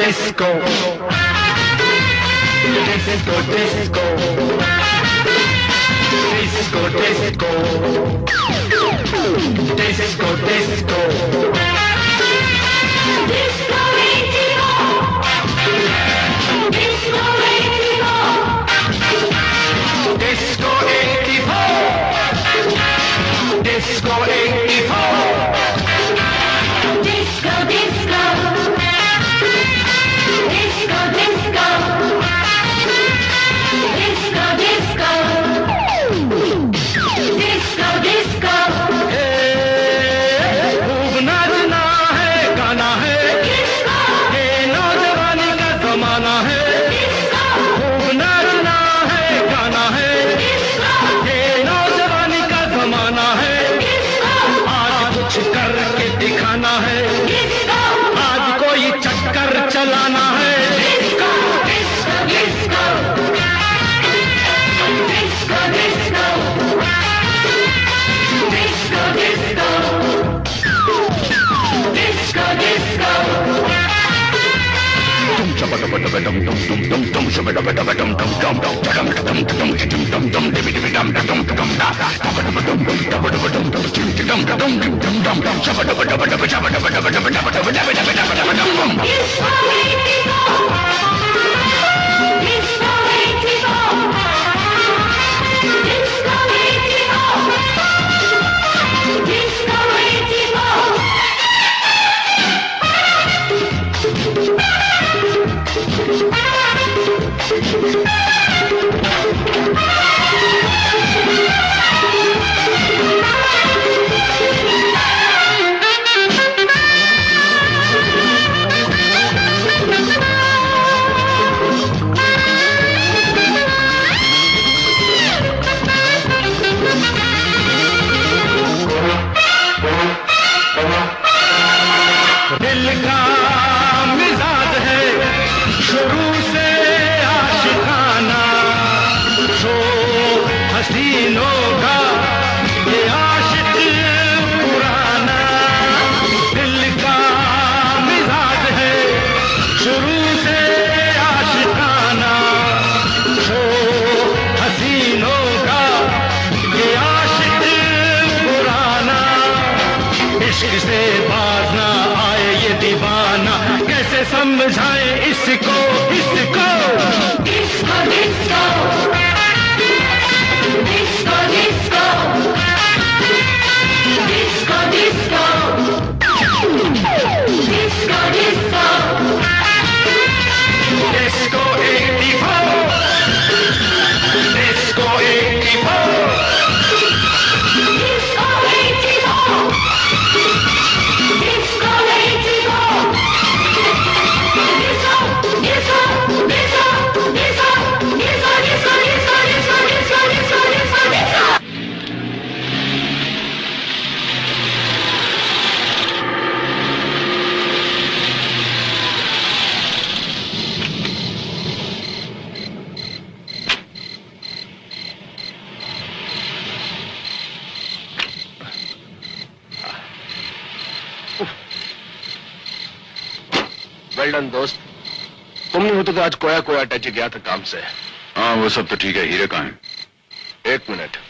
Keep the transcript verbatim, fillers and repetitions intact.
disco, disco, disco, disco, disco, disco, disco, disco eighty-four, disco eighty-four, disco eighty-four, disco eighty-four, disco, disco. Disco, disco, disco, disco, disco, disco. खूब नाचना है, गाना है, ये नौजवानी का जमाना है। खूब नाचना है, गाना है, ये नौजवानी का जमाना है। आज कुछ करके दिखाना है, आज कोई चक्कर चलाना है। दिल का मिजाज है शुरू से आशिकाना, जो हसीनों का ये आशिक पुराना। दिल का मिजाज है शुरू से आशिकाना, जो हसीनों का ये आशिक पुराना। इश्क से बाज ना आए ये दीवाना, कैसे समझाए इसको इसको। Disco disco disco disco disco disco disco disco disco eighty-four, disco eighty-four, disco eighty-four, disco eighty-four, disco, disco, disco, disco, disco, disco, disco, disco, disco, disco, disco, disco. Well done दोस्त, तुम नहीं होते तो आज कोया कोया अटैच गया था काम से। हाँ वो सब तो ठीक है, हीरे कहाँ हैं? एक मिनट।